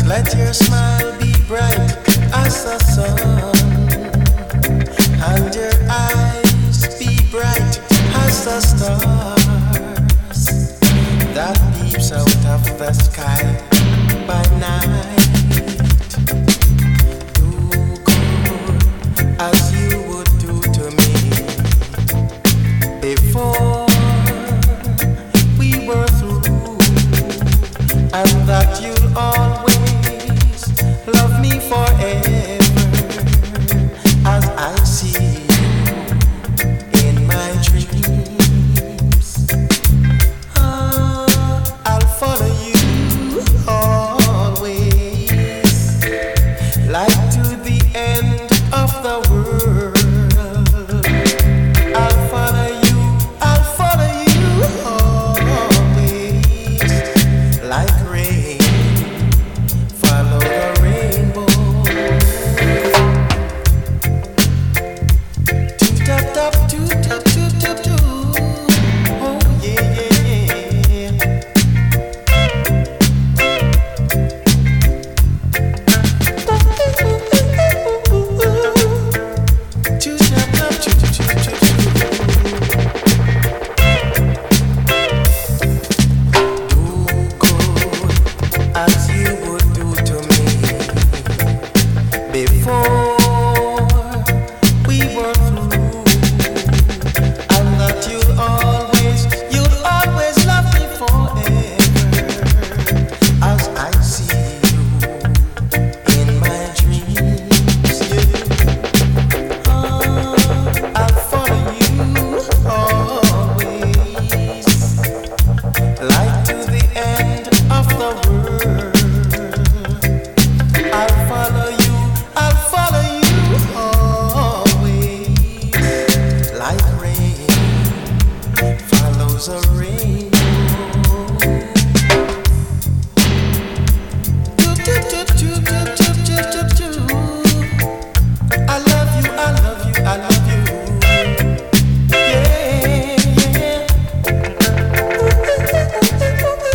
Let your smile be bright as the sun, and your eyes be bright as the stars that peeps out of the sky by night. Do good as you would do to me before we were through, and that you'll always love me forever as I see you in my dreams. I'll follow you always, like to the end of the world. I'll follow you always, like rain, follow the rainbow. Toot-tap-tap, toot-tap, toot-tap, toot. Oh yeah, yeah, yeah. Toot-tap-tap, toot-tap, toot-tap, toot. Do good as you would do to me before we were through, and that you'll always love me forever as I see you in my dreams. Yeah. I'll follow you always, like to the end of the world. I'll follow you always, like rain follows a rainbow. Toot, toot, toot, toot, toot, toot, toot, toot, toot. I love you, I love you, I love you. Yeah, yeah.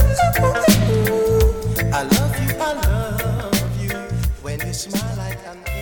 I love you when you smile like an